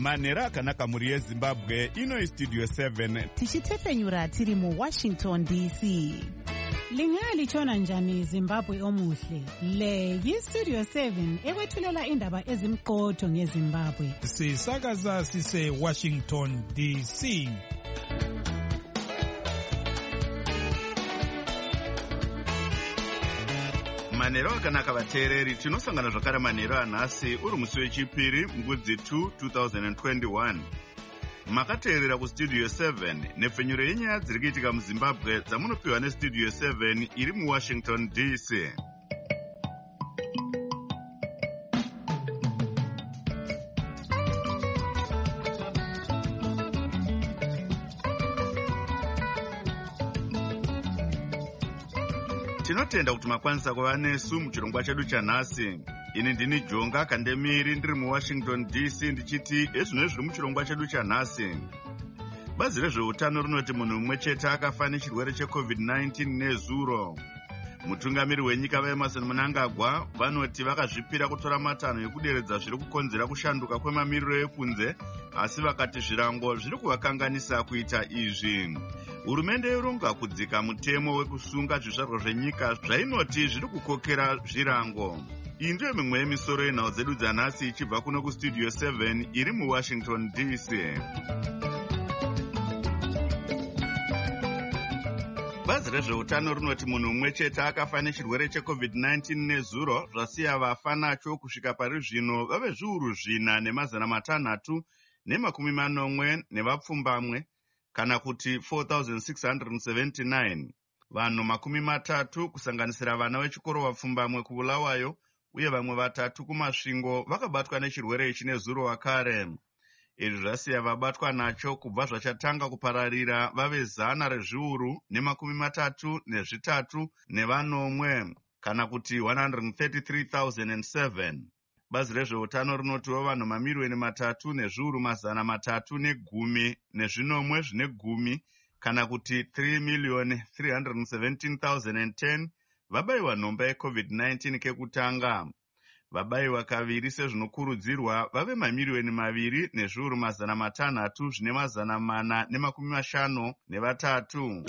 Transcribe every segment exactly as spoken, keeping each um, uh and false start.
manheru akanaka mhuri yezimbabwe. Ino Studio seven tichitefenyura tiri muWashington D C. Lingalitshona njani Zimbabwe omuhle? Le yiStudio seven ekwethulela indaba ezimqotho ngeZimbabwe. Sisakaza sise Washington D C. manheru akanaka vateereri, tinosangana zvakare manheru anhasi uri musi wechipiri mbudzi two twenty twenty-one. Makateerera kuStudio seven nepfenyuro yenyaya dziri kuitika muZimbabwe dzamunopiwa neStudio seven iri muWashington D C. Tinotenda kuti makwanisa kuva nesu muchirongwa chedu chanhasi. Ini ndini Jonga Kandemiri ndiri muWashington D C ndichiti ezvino zviri muchirongwa chedu chanhasi. Bazi rezveutano rinoti munhu mumwe chete akafa nechirwere checovid nineteen nezuro. Mutungamiri wenyika vaEmmerson Mnangagwa vanoti vakazvipira kutora matanho ekuderedza zviri kukonzera kushanduka kwemamiriro ekunze, asi vakati zvirango zviri kuvakanganisa kuita izvi. Hurumende yoronga kudzika mutemo wekusunga zvizvarwa zvenyika zvainoti zviri kukokera zvirango. Iyi ndiyo mimwe yemisoro yenhau dzedu dzanhasi ichibva kuno kuStudio seven iri muWashington D C. Bazi rezveutano rinoti munhu mumwe chete akafa nechirwere checovid nineteen nezuro, zvasiya vafa nacho kusvika pari zvino vave zviuru zvina nemazana matanhatu nemakumi manomwe nevapfumbamwe, kana kuti four thousand six hundred seventy-nine. Vanhu makumi matatu kusanganisira vana vechikoro vapfumbamwe kuBulawayo uye vamwe vatatu kuMasvingo vakabatwa nechirwere ichi nezuro wakare. Izvi zvasiya vabatwa nacho kubva zvachatanga kupararira vave zana rezviuru nemakumi matatu nezvitatu nevanomwe, kana kuti one hundred thirty-three thousand seven. Bazi rezveutano rinotiwo vanhu mamirioni matatu nezviuru mazana matatu negumi nezvinomwe zvine gumi, kana kuti three million three hundred seventeen thousand ten vabayiwa nhomba yecovid nineteen kekutanga. Vabayiwa kaviri sezvinokurudzirwa vave mamirioni maviri nezviuru mazana matanhatu zvine mazana mana nemakumi mashanu nevatatu.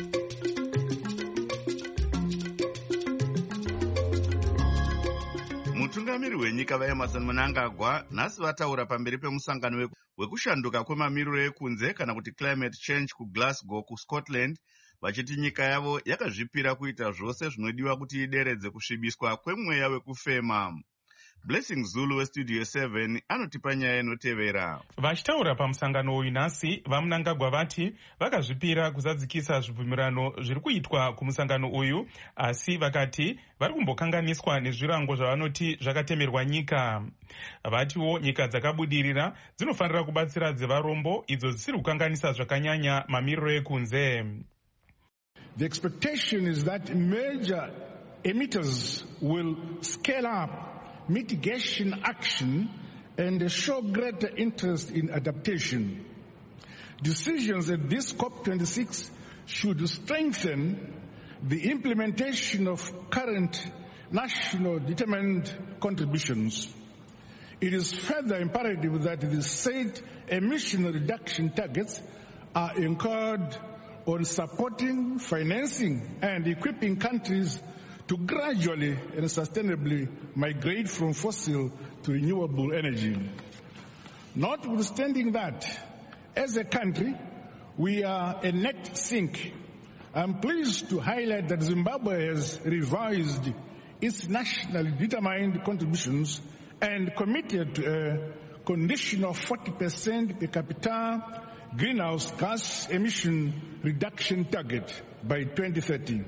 Mutungamiri wenyika vaEmmerson Mnangagwa nhasi vataura pamberi pemusangano wekushanduka kwemamiriro ekunze kana kuti climate change kuGlasgow kuScotland, vachiti nyika yavo yakazvipira kuita zvose zvinodiwa kuti ideredze kusvibiswa kwemweya wekufema. Blessing Zulu weStudio seven anotipa nyaya inotevera. Vachitaura pamusangano uyu nhasi, vaMnangagwa vati vakazvipira kuzadzikisa zvibvumirano zviri kuitwa kumusangano uyu, asi vakati vari kumbokanganiswa nezvirango zvavanoti zvakatemerwa nyika. Vatiwo nyika dzakabudirira dzinofanira kubatsira dzevarombo idzo dzisiri kukanganisa zvakanyanya mamiriro ekunze. The expectation is that major emitters will scale up mitigation action and show greater interest in adaptation. Decisions at this COP twenty-six should strengthen the implementation of current national determined contributions. It is further imperative that the said emission reduction targets are incurred on supporting, financing, and equipping countries to gradually and sustainably migrate from fossil to renewable energy. Notwithstanding that, as a country, we are a net sink. I'm pleased to highlight that Zimbabwe has revised its nationally determined contributions and committed to a conditional forty percent per capita greenhouse gas emission reduction target by twenty thirty.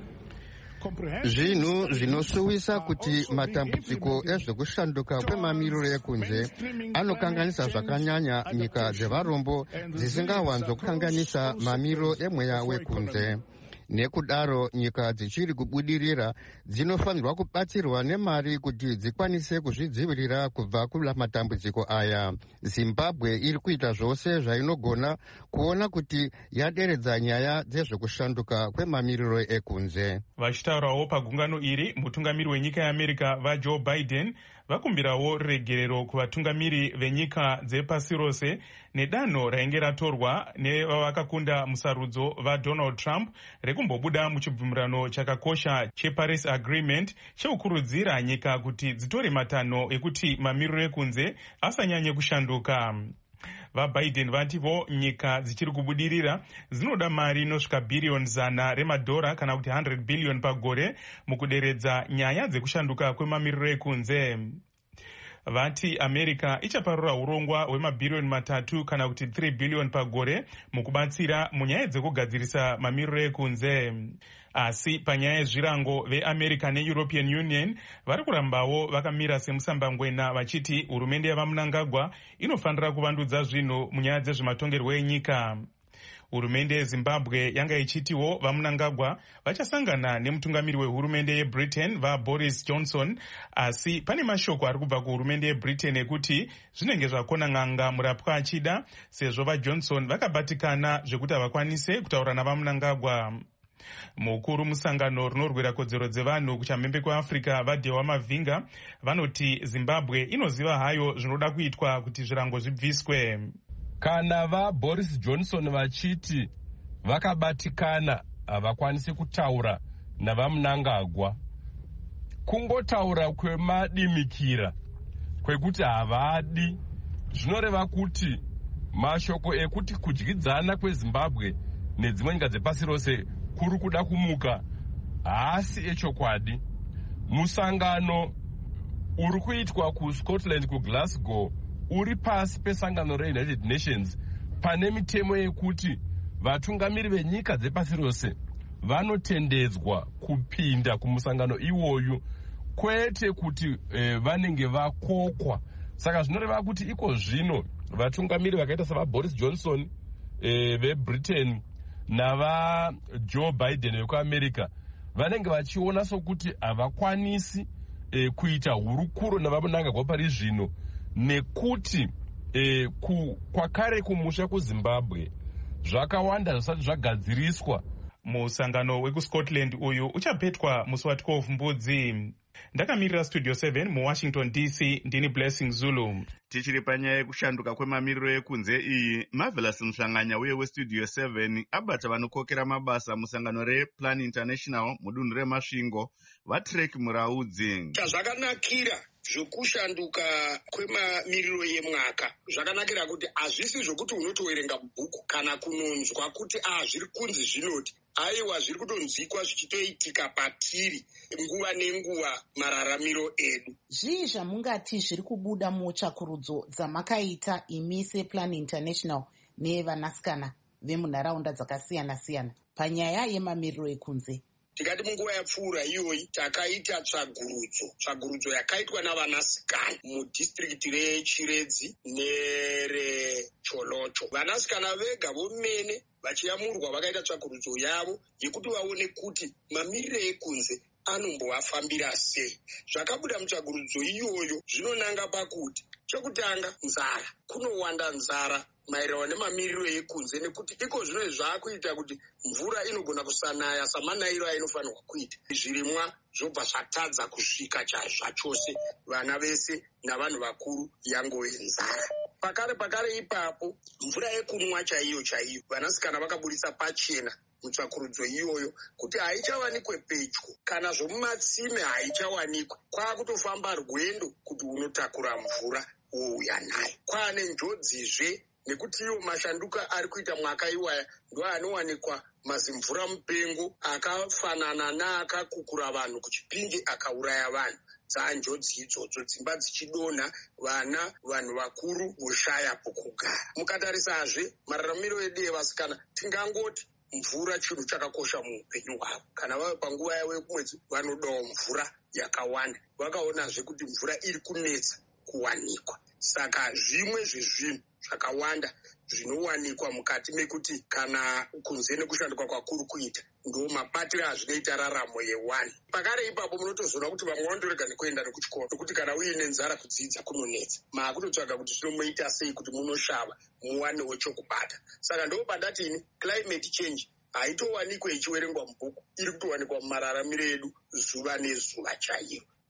Zvinhu zvinosuwisa kuti matambudziko ezvekushanduka kwemamiriro ekunze anokanganisa zvakanyanya nyika dzevarombo dzisingawanzokukanganisa mamiriro emweya wekunze. Nekudaro nyika dzichiri kubudirira dzinofanirwa kubatsirwa nemari kuti dzikwanise kuzvidzivirira kubva kumatambudziko aya. Zimbabwe iri kuita zvose zvainogona kuona kuti yaderedza nyaya dzezvekushanduka kwemamiriro ekunze. Vachitaurawo pagungano iri, mutungamiri wenyika yeAmerica vaJoe Biden vakumbirawo regerero kuvatungamiri venyika dzepasi rose nedanho rainge ratorwa nevavakakunda musarudzo vadonald trump rekumbobuda muchibvumirano chakakosha cheparis agreement chekukurudzira nyika kuti dzitore matanho ekuti mamiriro ekunze asanyanye kushanduka. VaBiden vativo nyika dzichiri kubudirira dzinoda mari inosvika bhiriyoni zana remadhora kana kuti one hundred billion pagore mukuderedza nyaya dzekushanduka kwemamiriro ekunze. Vati America ichaparura urongwa hwemabhiriyoni matatu kana kuti three billion pagore mukubatsira munyaya dzekugadzirisa mamiriro ekunze. Asi panyaya yezvirango veAmerica neEuropean Union vari kurambawo vakamira semusambangwena vachiti hurumende yavaMnangagwa inofanira kuvandudza zvinhu munyaya dzezvematongerwo enyika. Hurumende yeZimbabwe yanga ichitiwo vaMnangagwa vachasangana nemutungamiri wehurumende yeBritain vaBoris Johnson, asi pane mashoko ari kubva kuhurumende yeBritain ekuti zvinenge zvakona n'anga murapwa achida sezvo vaJohnson vakabatikana zvekuti havakwanise kutaura navaMnangagwa. Mukuru musangano rinorwira kodzero dzevanhu kuchamhembe kweAfrica vaDhewa Mavhinga vanoti Zimbabwe inoziva hayo zvinoda kuitwa kuti zvirango zvibviswe. Kana vaBoris Johnson vachiti vakabatikana havakwanisi kutaura navaMnangagwa, kungotaura kwemadimikira kwekuti havadi, zvinoreva kuti mashoko ekuti kudyidzana kweZimbabwe nedzimwe nyika dzepasi rose kuri kuda kumuka haasi echokwadi. Musangano uri kuitwa kuScotland kuGlasgow uri pasi pesangano reUnited Nations pane mitemo yekuti vatungamiri venyika dzepasi rose vanotendedzwa kupinda kumusangano iwoyu, kwete kuti eh, vanenge vakokwa. Saka zvinoreva kuti iko zvino vatungamiri vakaita savaBoris Johnson eh, veBritain navaJoe Biden vekuAmerica vanenge vachiona sokuti havakwanisi eh, kuita hurukuro navaMnangagwa pari zvino, nekuti eh, ku, kwakare kumusha kuZimbabwe zvakawanda zvisati zvagadziriswa. Musangano wekuScotland uyu uchapetwa musi wa twelve mbudzi. Ndakamirira Studio seven muWashington D C, ndini Blessing Zulu. Tichiri panyaya yekushanduka kwemamiriro ekunze iyi, Marvelous Mhlanganya uye weStudio seven abata vanokokera mabasa musangano rePlan International mudunhu reMasvingo vaTrek Muraudzi. Chazvakanakira zvokushanduka kwemamiriro yemwaka zvakanakira kuti hazvisi zvokuti unotoverenga mubhuku kana kunonzwa kuti ah zviri kunzi zvinoti, aiwa zviri kutonzwikwa zvichitoitika patiri nguva nenguva mararamiro edu. Zvii zvamungati zviri kubuda mutsvakurudzo dzamakaita imi sePlan International nevanasikana vemunharaunda dzakasiyana siyana panyaya yemamiriro ekunze? Tikati munguva yapfuura iyoyi takaita tsvagurudzo tsvagurudzo yakaitwa navanasikana mudhistrikiti reChiredzi nerecholocho. Vanasikana vega vomene vachiyamurwa vakaita tsvagurudzo yavo yekuti vaone kuti mamiriro ekunze anombovafambira sei. Zvakabuda mutsvagurudzo iyoyo zvinonanga pakuti chekutanga, nzara. Kunowanda nzara maererano nemamiriro ekunze nekuti iko zvino zvaakuita kuti mvura inogona kusanaya samanayiro ainofanirwa kuita. Zvirimwa zvobva zvatadza kusvika zvachose, vana vese navanhu vakuru yangove nzara. Pakare pakare ipapo mvura yekunwa chaiyo chaiyo vanasikana vakaburitsa pachena mutsvakurudzo iyoyo kuti haichawanikwe pedyo kana zvomumatsime haichawanikwe. Kwakutofamba rwendo kuti unotakura mvura wouya nayo. Kwane njodzizve nekuti iwo mashanduka ari kuita mwaka iwaya ndo anowanikwa mazimvura mupengo akafanana neakakukura vanhu kuchipinge akauraya vanhu. Dzanjodzi idzodzo, dzimba dzichidonha, vana vanhu vakuru voshaya pokugara. Mukatarisazve mararamiro edu evasikana, tingangoti mvura chinhu chakakosha muupenyu hwavo. Kana vave panguva yavo yekumwedzi vanodawo mvura yakawanda. Vakaonazve kuti mvura iri kunetsa kuwanikwa. Saka zvimwe zvezvinhu zvakawanda zvinowanikwa mukati mekuti kana kunze nekushanduka kwakuru kuita ndo mabatiro azvinoita raramo yewani. Pakare ipapo munotozoona kuti vamwe vandorega nekuenda nekuchikoro nokuti kana uine nzara kudzidza kunonetsa. Maakutotsvaga kuti zvinomoita sei kuti munoshava muwanewo chokubata. Saka ndo pandati ini climate change haitowanikwe ichiverengwa mubhuku, iri kutowanikwa mumararamiro edu zuva nezuva chaiyo.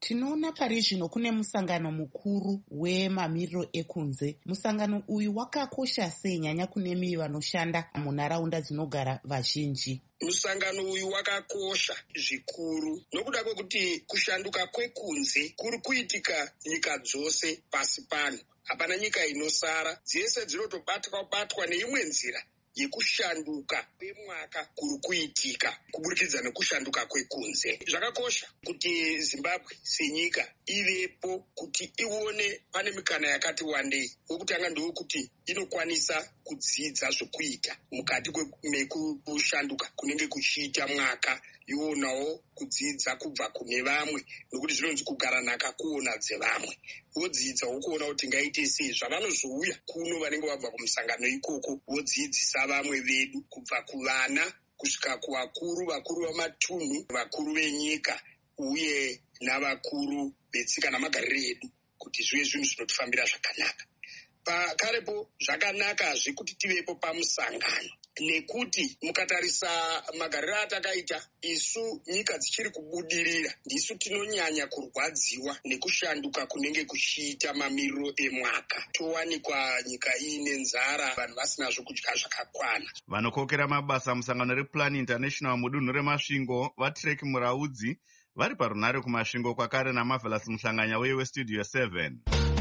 Tinoona pari zvino kune musangano mukuru wemamiriro ekunze. Musangano uyu wakakosha sei nyanya kunemi vanoshanda munharaunda dzinogara vazhinji? Musangano uyu wakakosha zvikuru nokuda kwekuti kushanduka kwekunze kuri kuitika nyika dzose pasi pano. Hapana nyika inosara, dzese dzinotobatwa batwa neimwe nzira yekushanduka kwemwaka kuri kuitika kuburikidza nekushanduka kwekunze. Zvakakosha kuti Zimbabwe senyika ivepo kuti ione pane mikana yakati wandei. Wokutanga ndewekuti inokwanisa kudzidza zvokuita mukati mekushanduka kunenge kuchiita mwaka, yonawo kudzidza kubva kune vamwe, nokuti zvinonzi kugara nhaka kuona dzevamwe. Wodzidza wokuona kuti ngaite sei zvavanozouya kuno vanenge vabva kumusangano ikoko, wodzidzisa vamwe vedu kubva kuvana kusvika kuvakuru, vakuru vamatunhu, vakuru venyika uye navakuru vetsika namagariro edu, kuti zvive zvinhu zvinotifambira zvakanaka. Pakarepo zvakanakazve kuti tivepo pamusangano, nekuti mukatarisa magariro atakaita isu nyika dzichiri kubudirira, ndisu tinonyanya kurwadziwa nekushanduka kunenge kuchiita mamiriro emwaka. Towanikwa nyika iine nzara, vanhu vasina zvokudya zvakakwana. Vanokokera mabasa musangano rePlan International mudunhu remasvingo vaTrek Muraudzi vari parunare kumasvingo kwakare naMarvelous Muhlanganya weye weStudio seven.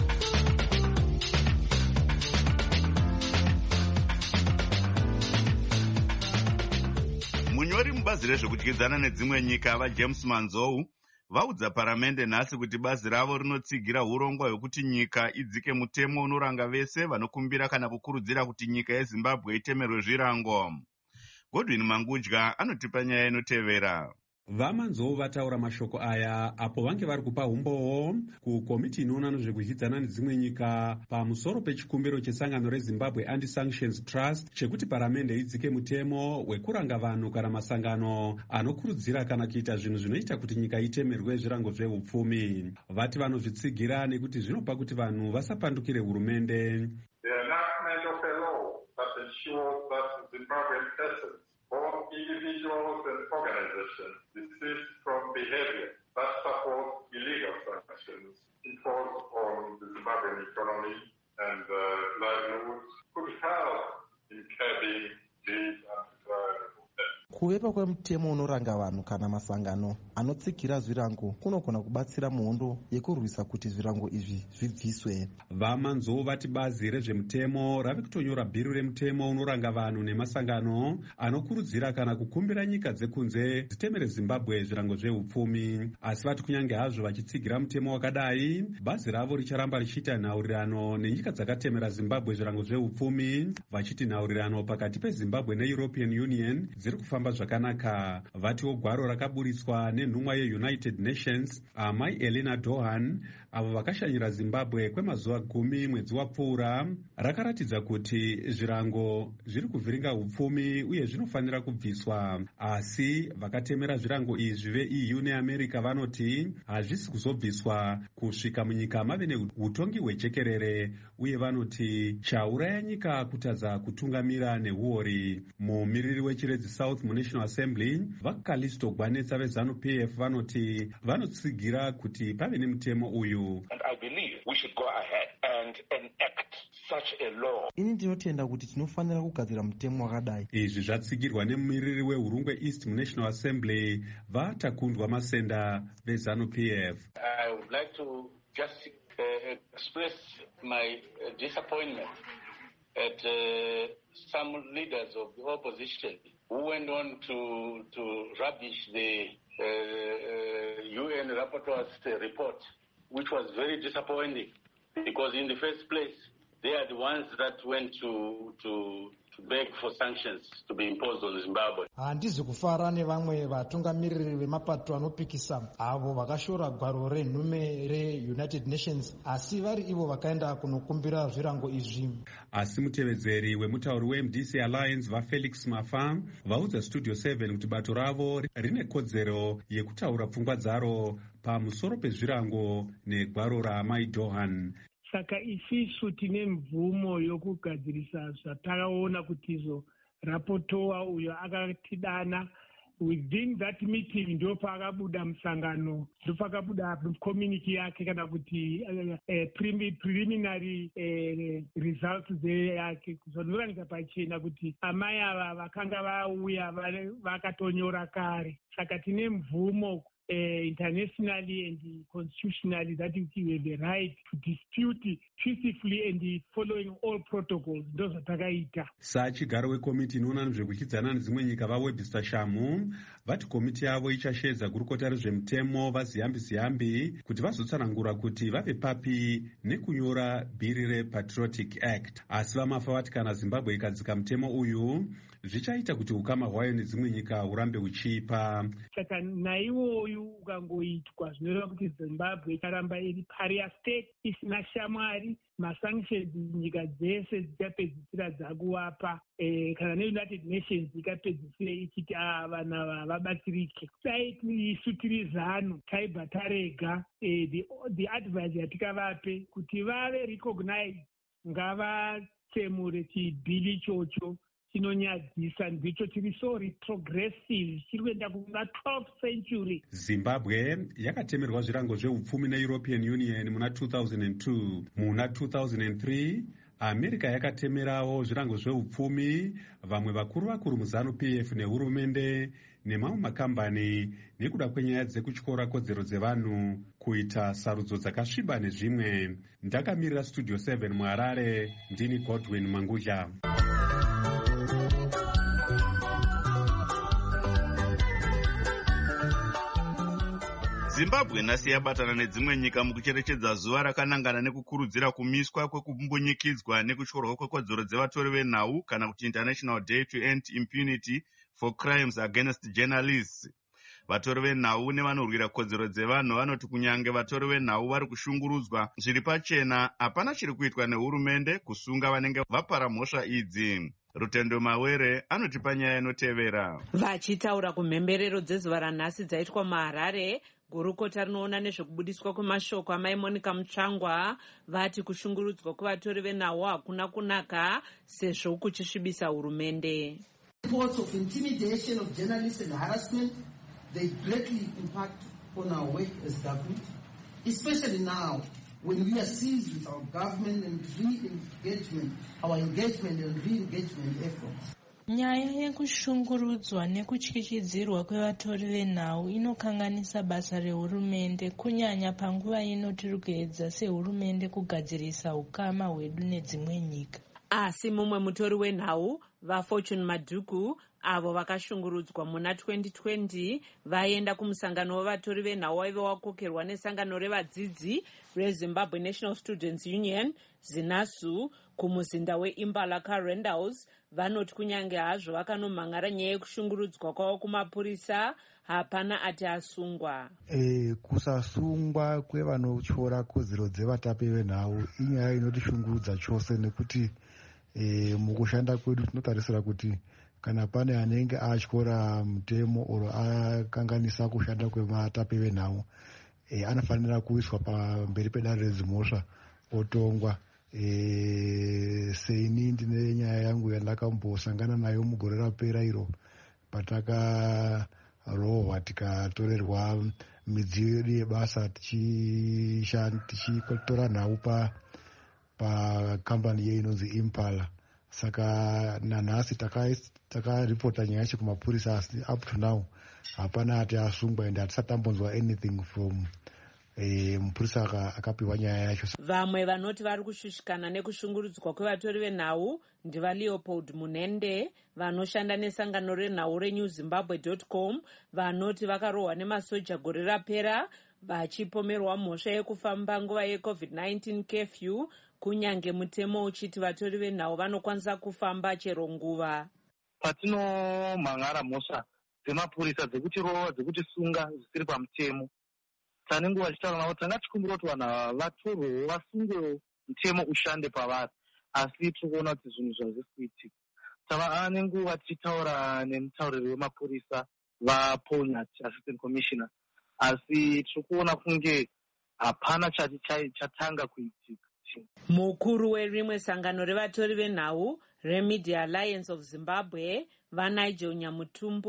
Munyori mubazi rezvekudyidzana nedzimwe nyika vaJames Manzou vaudza paramende nhasi kuti bazi ravo rinotsigira urongwa hwekuti nyika idzike mutemo unoranga vese vanokumbira kana kukurudzira kuti nyika yeZimbabwe itemerwe zvirango. Godwin Mangudya anotipa nyaya inotevera. VaManzou vataura mashoko aya apo vange vari kupa umbowo kukomiti inoona nezvekudyidzana nedzimwe nyika pamusoro pechikumbiro chesangano reZimbabwe Anti-Sanctions Trust chekuti paramende idzike mutemo wekuranga vanhu kana masangano anokurudzira kana kuita zvinhu zvinoita kuti nyika itemerwe zvirango zveupfumi. Vati vanozvitsigira nekuti zvinopa kuti vanhu vasapandukire hurumende. Both individuals and organizations desist from behavior that supports illegal sanctions imposed on the Zimbabwean economy and uh, livelihoods could help in curbing these undesirable steps. Kuvepa kwemutemo unoranga vanhu kana masangano anotsikira zvirango kunogona kubatsira muhondo yekurwisa kuti zvirango izvi zvibviswe. VaManzou vati bazi rezvemutemo rave kutonyora bhiru remutemo unoranga vanhu nemasangano anokurudzira kana kukumbira nyika dzekunze dzitemere Zimbabwe zvirango zveupfumi. Asi vati kunyange hazvo vachitsigira mutemo wakadai, bazi ravo richaramba richiita nhaurirano nenyika dzakatemera Zimbabwe zvirango zveupfumi, vachiti nhaurirano pakati peZimbabwe neEuropean Union dziri kufamba zvakanaka. Vatiwo gwaro rakaburitswa nenhumwa yeUnited Nations amai Elena Dohan avo vakashanyira Zimbabwe kwemazuva gumi mwedzi wapfuura rakaratidza kuti zvirango zviri kuvhiringa upfumi uye zvinofanira kubviswa. Asi vakatemera zvirango izvi veE U neAmerica vanoti hazvisi kuzobviswa kusvika munyika mave neutongi hwejekerere, uye vanoti chauraya nyika kutadza kutungamira neuori. Mumiriri wechiredzi South muNational Assembly vaKalisto Gwanetsa veZanu-P F vanoti vanotsigira kuti pave nemutemo uyu. And I believe we should go ahead and enact such a law. Ini ndinotenda kuti tinofanira kugadzira mutemo wakadai. Izvi zvatsigirwa nemumiriri wehurungwe East muNational Assembly vaTakundwa Masenda veZanu-P F. I would like to just uh, express my uh, disappointment at uh, some leaders of the opposition who went on to to rubbish the uh, uh, U N rapporteur's report, which was very disappointing because in the first place, they are the ones that went to to to beg for sanctions to be imposed on Zimbabwe. Handizi kufara nevamwe vatungamiriri vemapato anopikisa avo vakashora gwaro renhume reUnited Nations, asi vari ivo vakaenda kunokumbira zvirango izvi. Asi mutevedzeri wemutauri weM D C Alliance vaFelix Mafa vaudza Studio seven kuti bato ravo rine kodzero yekutaura pfungwa dzaro pamusoro pezvirango negwaro raamai Dohan. Saka isisu tine mvumo yokugadzirisa zvatakaona kuti izo rapotowa uyo akatidana within that meeting ndo pakabuda musangano, ndo pakabuda community yake kana kuti uh, uh, preliminary uh, results yake kuzonoranisa pachena kuti amai ava vakanga vauya vakatonyora kare. Saka tine mvumo Uh, internationally and constitutionally that we have the right to dispute peacefully and following all protocols. Ndozo takaita. Sachigaro wekomiti inoona nezvekuchidzana nedzimwe nyika vaWebster Shamu vati komiti yavo ichashedza gurukota rezvemutemo vaziyambi ziyambi kuti vazotsanangura kuti vave papi nekunyora bhiri rePatriotic Act. Asi vamafa vati kana Zimbabwe ikadzika mutemo uyu zvichaita kuti ukama hwayo nedzimwe nyika hurambe huchipa. Saka naiwoyu ukangoitwa zvinoreva kuti Zimbabwe ikaramba iri paria state isina shamwari, masanctions nyika dzese dzichapedzisira dzakuwapa eh, kana neUnited Nations ikapedzisira ichiti vana vabatsirike. Dai isu tiri zano taibva tarega eh, the, the advice yatikavape kuti vave recognized ngavatsemure chibhili ichocho chinonyadzisa ndicho chiri so retrogressive chiri kuenda kuna twelfth century. Zimbabwe yakatemerwa zvirango zveupfumi neEuropean Union muna two thousand two. Muna two thousand three America yakatemerawo zvirango zveupfumi, vamwe vakuru vakuru muZANU-P F nehurumende nemamwe makambani nekuda kwenyaya dzekutyora kodzero dzevanhu kuita sarudzo dzakasviba nezvimwe. Ndakamirira Studio seven muHarare, ndini Godwin Mangudya. Zimbabwe nhasi yabatana nedzimwe nyika mukucherechedza zuva rakanangana nekukurudzira kumiswa kwekumbunyikidzwa nekutyorwa kwekodzero dzevatori venhau kana kuti International Day to End Impunity for Crimes Against Journalists. Vatori venhau nevanorwira kodzero dzevanhu vanoti kunyange vatori venhau vari kushungurudzwa zviri pachena, hapana chiri kuitwa nehurumende kusunga vanenge vapara mhosva idzi. Rutendo Mawere anotipa nyaya inotevera. Vachitaura kumhemberero dzezuva ranhasi dzaitwa muHarare, gurukota rinoona nezvekubudiswa kwemashoko amai Monica Mutsvangwa vati kushungurudzwa kuvatori venhau hakuna kunaka sezvo kuchisvibisa hurumende. Reports of intimidation of journalists and harassment, they greatly impact on our work as government, especially now when we are seized with our government and re-engagement, our engagement and re-engagement efforts. Nyaya yekushungurudzwa nekutyikidzirwa kwevatori venhau inokanganisa basa rehurumende, kunyanya panguva ino tiri kuedza sehurumende kugadzirisa ukama hwedu nedzimwe nyika. Asi mumwe mutori wenhau, vaFortune Madhuku, avo vakashungurudzwa muna twenty twenty vaenda kumusangano wevatori venhau waive wakokerwa nesangano revadzidzi reZimbabwe National Students Union ZINASU kumuzinda weImpala Current House. Vanoti kunyange hazvo vakanomhangara nyaya yekushungurudzwa kwavo kumapurisa, hapana ati asungwa. E, kusasungwa kwevanotyora kodzero dzevatapi venhau inyaya inotishungurudza chose, nekuti e, mukushanda kwedu tinotarisira kuti kana pane anenge atyora mutemo oro akanganisa kushanda kwevatapi venhau, e, anofanira kuiswa pamberi pedare redzimhosva otongwa. E, seini ndine nyaya yangu yandakambosangana nayo mugore rapera iro patakarohwa tikatorerwa midziyo yedu yebasa tichitora nhau pakambani pa inonzi Impala. Saka nanhasi takaripota nyaya yacho kumapurisa, asi up to now hapana ati asungwa ende hatisatambonzwa anything from E, mupurisa akapiwa nyaya yacho. Vamwe vanoti vari kushushikana nekushungurudzwa kwevatori venhau ndivaLeopold Munende vanoshanda nesangano renhau renew zimbabwe dot com, vanoti vakarohwa nemasoja gore rapera vachipomerwa mhosva yekufamba nguva yecovid nineteen curfew, kunyange mutemo uchiti vatori venhau vanokwanisa kufamba chero nguva. Patinomhangara mhosva dzemapurisa dzekutirova dzekutisunga zvisiri pamutemo, tane nguva vachitaura navo tangachikumbira kuti vanhu vatorwewo vasungewo mutemo ushande pavari, asi tiri kuona kuti zvinhu zvazvisi kuitika. Tava nenguva tichitaura nemutauriri wemapurisa vaPaul Assistant Commissioner, asi tiri kuona kunge hapana chati chatanga kuitika. Mukuru werimwe sangano revatori venhau reMedia Alliance of Zimbabwe, vaNigel Nyamutumbu,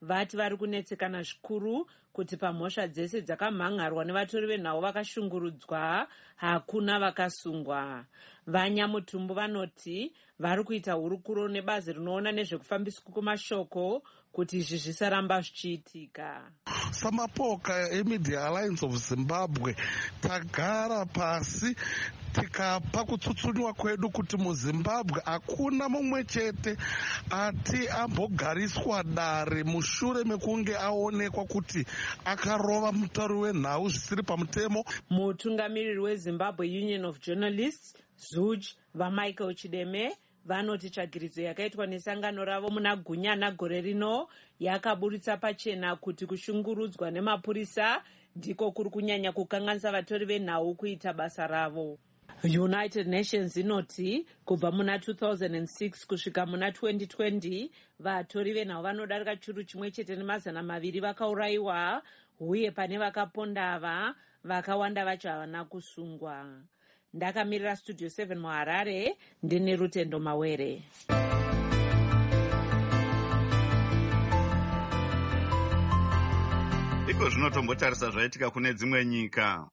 vati vari kunetsekana zvikuru kuti pamhosva dzese dzakamhangarwa nevatori venhau vakashungurudzwa hakuna vakasungwa. Vanyamutumbu vanoti vari kuita hurukuro nebazi rinoona nezvekufambiswa kwemashoko kuti izvi zvisaramba zvichiitika. Samapoka eMedia Alliance of Zimbabwe tagara pasi tikapa kutsutsuniwa kwedu kuti muZimbabwe hakuna mumwe chete ati ambogariswa dare mushure mekunge aonekwa kuti akarova mutauri wenhau zvisiri pamutemo. Mutungamiriri weZimbabwe Union of Journalists ZUJ vaMichael Chideme vanoti tsvagiridzo yakaitwa nesangano ravo muna Gunyana gore rino yakaburitsa pachena kuti kushungurudzwa nemapurisa ndiko kuri kunyanya kukanganisa vatori venhau kuita basa ravo. United Nations inoti kubva muna two thousand six kusvika muna twenty twenty vatori venhau vanodarika churu chimwe chete nemazana maviri vakaurayiwa, uye pane vakaponda ava vakawanda vacho havana kusungwa. Ndakamirira Studio seven muHarare, ndine Rutendo Mawere. Iko zvinotombotarisa zvaitika kune dzimwe nyika.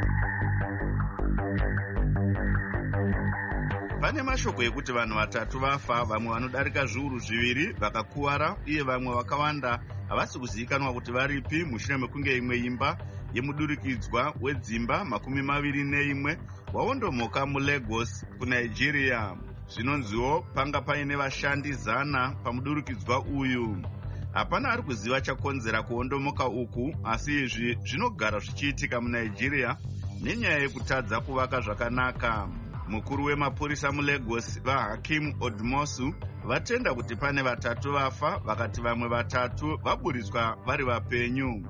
Pane mashoko ekuti vanhu vatatu vafa, vamwe vanodarika zviuru zviviri vakakuwara, uye vamwe vakawanda havasi kuzivikanwa kuti varipi mushure mekunge imwe imba yemudurikidzwa wedzimba makumi maviri neimwe waondomoka muLagos kuNigeria. Zvinonziwo panga paine vashandi zana pamudurikidzwa uyu. Hapana ari kuziva chakonzera kuondomoka uku, asi izvi zvinogara zvichiitika muNigeria nenyaya yekutadza kuvaka zvakanaka. Mukuru wemapurisa muLagos vaHakim Odmosu vatenda kuti pane vatatu vafa, vakati vamwe vatatu vaburitswa vari vapenyu.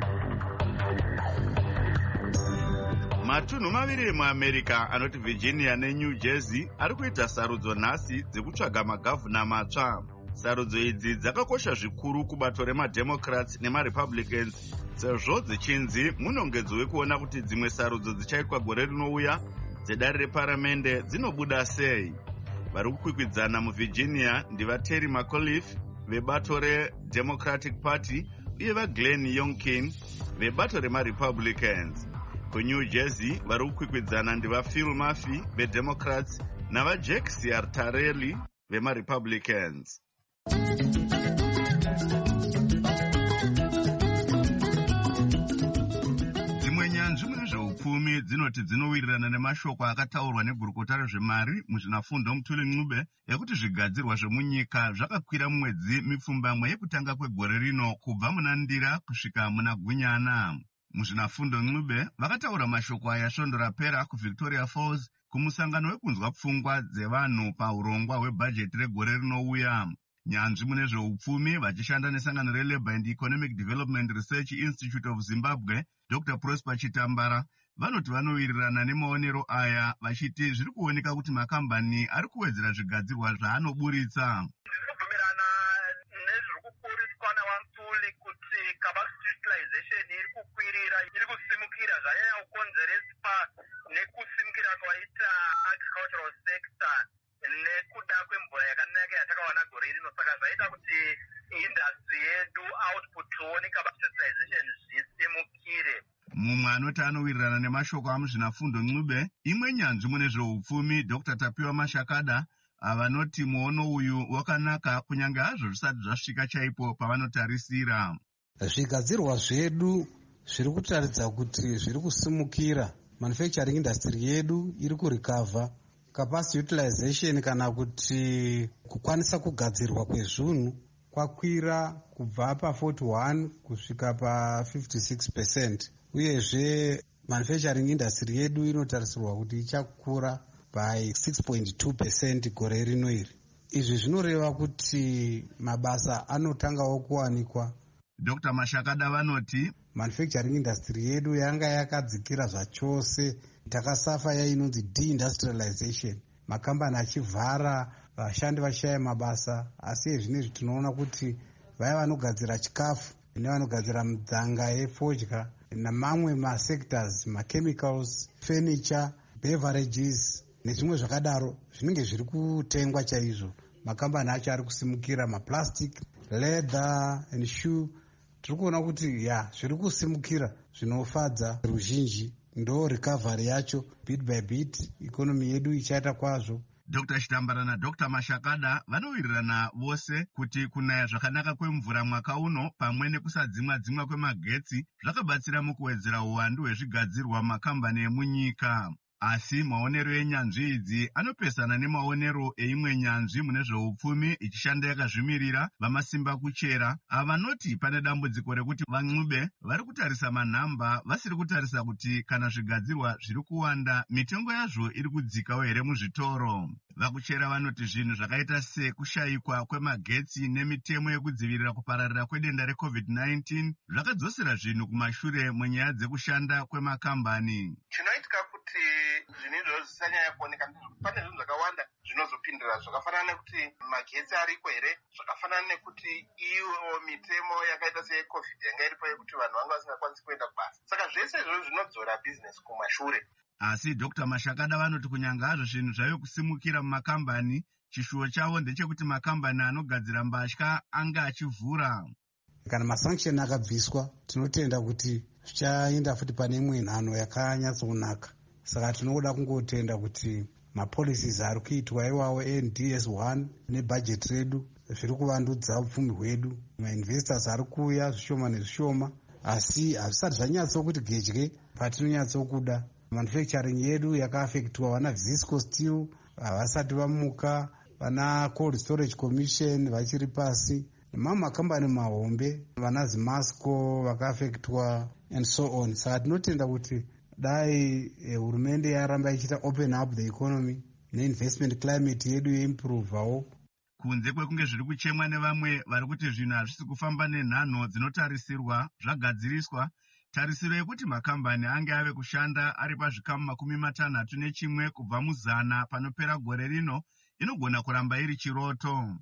Matunhu maviri emuAmerica anoti Virginia neNew Jersey ari kuita sarudzo nhasi dzekutsvaga magavhuna matsva. Sarudzo idzi dzakakosha zvikuru kubato remademocrats nemarepublicans, sezvo dzichinzi munongedzo wekuona kuti dzimwe sarudzo dzichaitwa gore rinouya dzedare reparamende dzinobuda sei. Vari kukwikwidzana muVirginia ndivaTerry McAuliffe vebato reDemocratic Party uye vaGlenn Youngkin vebato remaRepublicans. KuNew Jersey vari kukwikwidzana ndivaPhil Murphy veDemocrats navaJack Ciattarelli vemaRepublicans. Dzimwe nyanzvi munezveupfumi dzinoti dzinowirirana nemashoko akataurwa negurukota rezvemari muzvinafundo Mutuli Ncube ekuti zvigadzirwa zvemunyika zvakakwira mumwedzi mipfumbamwe yekutanga kwegore rino kubva muna Ndira kusvika muna Gunyana. Muzvinafundo Ncube vakataura mashoko aya svondo rapera kuVictoria Falls kumusangano wekunzwa pfungwa dzevanhu paurongwa hwebhajeti regore rinouya. Nyanzvi munezveupfumi vachishanda nesangano reLabour and Economic Development Research Institute of Zimbabwe Doctor Prosper Chitambara vanoti vanowirirana nemaonero aya vachiti zviri kuoneka kuti makambani ari kuwedzera zvigadzirwa zvaanoburitsa. Ndinobvumirana nezviri kukuriswa naMutuli kuti capacity utilization iri kukwirira, iri kusimukira zvanyanya kukonzereswa nekusimukira kwaita agricultural sector nekuda kwemvura yakanaka yatakawana gore rino, saka zvaita kuti industry yedu output tuone capacity utilization zvisimukire. Mumwe anoti anowirirana nemashoko amuzvinafundo Ncube imwe nyanzvi munezveupfumi Doctor Tapiwa Mashakada avanoti muono uyu wakanaka kunyange hazvo zvisati zvasvika chaipo pavanotarisira. Zvigadzirwa zvedu zviri kutaridza kuti zviri kusimukira, manufacturing industry yedu iri kurecover, capacity utilization kana kuti kukwanisa kugadzirwa kwezvinhu kwakwira kubva pa forty-one kusvika pa fifty-six percent, uyezve manufacturing industry yedu inotarisirwa kuti ichakura by six point two percent gore rino iri. Izvi zvinoreva kuti mabasa anotangawo kuwanikwa. Doctor Mashakada vanoti manufacturing industry yedu yanga yakadzikira zvachose, takasafa yainonzi deindustrialization, makambani achivhara, vashandi vashaya mabasa. Asi zvinezvi tinoona kuti vaya vanogadzira chikafu nevanogadzira midzanga yefodya namamwe masectors, machemicals, furniture, beverages nezvimwe zvakadaro zvinenge zviri kutengwa chaizvo. Makambani acho ari kusimukira, maplastic leather and shoe. Tiri kuona kuti ya zviri kusimukira zvinofadza ruzhinji. Ndo recovery yacho bit by bit, ikonomi yedu ichaita kwazvo. Doctor Chitambara naDoctor Mashakada vanowirirana vose kuti kunaya zvakanaka kwemvura mwaka uno pamwe nekusadzimwa dzimwa kwemagetsi zvakabatsira mukuwedzera uwandu hwezvigadzirwa makambani emunyika. Asi maonero enyanzvi idzi anopesana nemaonero eimwe nyanzvi mune zveupfumi ichishanda yakazvimirira vamasimba kuchera avanoti pane dambudziko rekuti van'ube vari kutarisa manhamba vasiri kutarisa kuti kana zvigadzirwa zviri kuwanda mitengo yazvo iri kudzikawo here muzvitoro. Vakuchera vanoti zvinhu zvakaita sekushayikwa kwemagetsi nemitemo yekudzivirira kupararira kwedenda recovid nineteen zvakadzosera zvinhu kumashure munyaya dzekushanda kwemakambani. Chinoitika kuti zvinhu izvozvo zvisanyanya kuoneka, pane zvinhu zvakawanda zvinozopindira zvakafanana nekuti magetsi ariko here, zvakafanana nekuti iyo mitemo yakaita seyecovid yanga iripo yekuti vanhu vanga vasingakwanisi kuenda kubasa. Saka zvese izvozvo zvinodzora bizinesi kumashure. Asi Doctor Mashakada vanoti kunyanga hazvo zvinhu zvaiyo kusimukira mumakambani, chishuwo chavo ndechekuti makambani anogadzira mbatya anga achivhura. Kana masanction akabviswa, tinotenda kuti zvichaenda futi pane imwe nhano yakanyatsokunaka. Saka tinoda kungotenda kuti mapolicies ari kuitwa iwawo N D S one nebudget redu zviri kuvandudza upfumi hwedu. Mainvestors ari kuuya zvishoma nezvishoma, asi hazvisati zvanyatsokuti gedye patinonyatsokuda. Manufacturing yedu yakaafektwa, vana Visco Steel havasati vamuka, vana Cold Storage Commission vachiri pasi, nemamwe makambani mahombe, vana Zimasco vakaafektwa and so on. Saka tinotenda kuti dai hurumende yaramba ichita open up the economy neinvestment climate yedu yeimprovawo. Kunze kwekunge zviri kuchemwa nevamwe vari kuti zvinhu hazvisi kufamba nenhano dzinotarisirwa zvagadziriswa, tarisiro yekuti makambani ange ave kushanda ari pazvikamu makumi matanhatu nechimwe kubva muzana panopera gore rino inogona kuramba iri chiroto.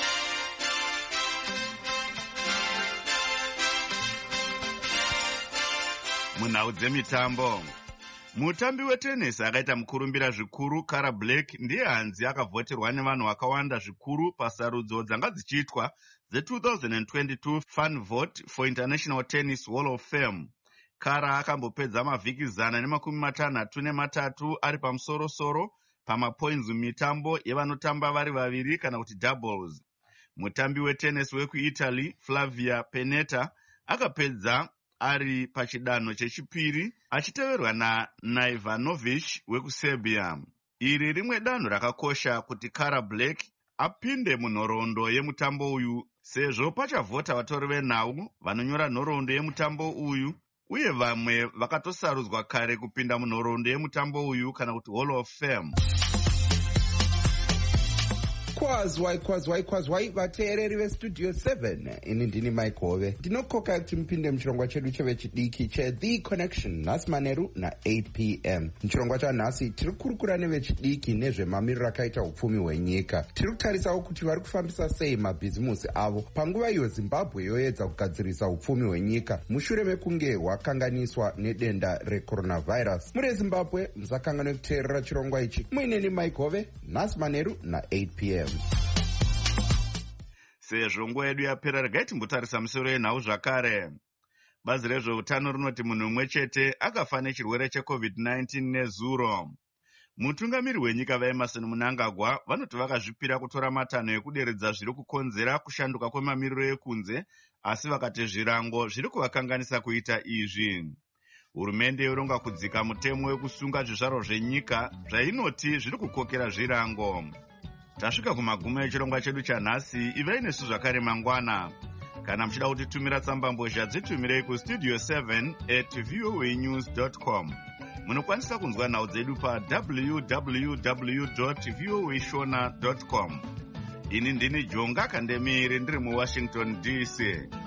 Munhau dzemitambo, mutambi wetenesi akaita mukurumbira zvikuru Cara Black ndiye hanzi akavhoterwa nevanhu vakawanda zvikuru pasarudzo dzanga dzichiitwa dze-twenty twenty-two Fan Vote for International Tennis Hall of Fame. Cara akambopedza mavhiki zana nemakumi matanhatu nematatu ari pamusorosoro pamapoints mitambo yevanotamba vari vaviri kana kuti doubles. Mutambi wetenesi wekuItaly Flavia Pennetta akapedza ari pachidanho chechipiri achiteverwa naIvanovic wekuSerbia. Iri rimwe danho rakakosha kuti Cara Black apinde munhoroondo yemutambo uyu sezvo pachavhota vatori venhau vanonyora nhoroondo yemutambo uyu uye vamwe vakatosarudzwa kare kupinda munhoroondo yemutambo uyu kana kuti Hall of Fame. Kwazwai kwazwai kwazwai vateereri vestudio seven, ini ndini Mike Hove ndinokoka kuti mupinde muchirongwa chedu chevechidiki cheThe Connection nhasi manheru na-eight p m. Muchirongwa chanhasi tiri kurukura nevechidiki nezvemamiriro akaita upfumi hwenyika. Tiri kutarisawo kuti vari kufambisa sei mabhizimusi avo panguva iyo Zimbabwe yoedza kugadzirisa upfumi hwenyika mushure mekunge hwakanganiswa nedenda recoronavirus. Muri Zimbabwe musakanganwe kuteerera chirongwa ichi. Muineni Mike Hove nhasi manheru na-eight p m. Sezvo nguva yedu yapera, regai timbotarisa musoro yenhau zvakare. Bazi rezveutano rinoti munhu mumwe chete akafa nechirwere checovid nineteen nezuro. Mutungamiri wenyika vaEmmerson Mnangagwa vanoti vakazvipira kutora matanho ekuderedza zviri kukonzera kushanduka kwemamiriro ekunze, asi vakati zvirango zviri kuvakanganisa kuita izvi. Hurumende yoronga kudzika mutemo wekusunga zvizvaro zvenyika zvainoti zviri kukokera zvirango. Tasvika kumagumo echirongwa chedu chanhasi. Ivai nesu zvakare mangwana. Kana muchida kutitumira tsambambozha dzitumirei kustudio seven at voanews dot com. Munokwanisa kunzwa nhau dzedu pa w w w dot voashona dot com. Ini ndini Jonga Kandemiri ndiri muWashington D C.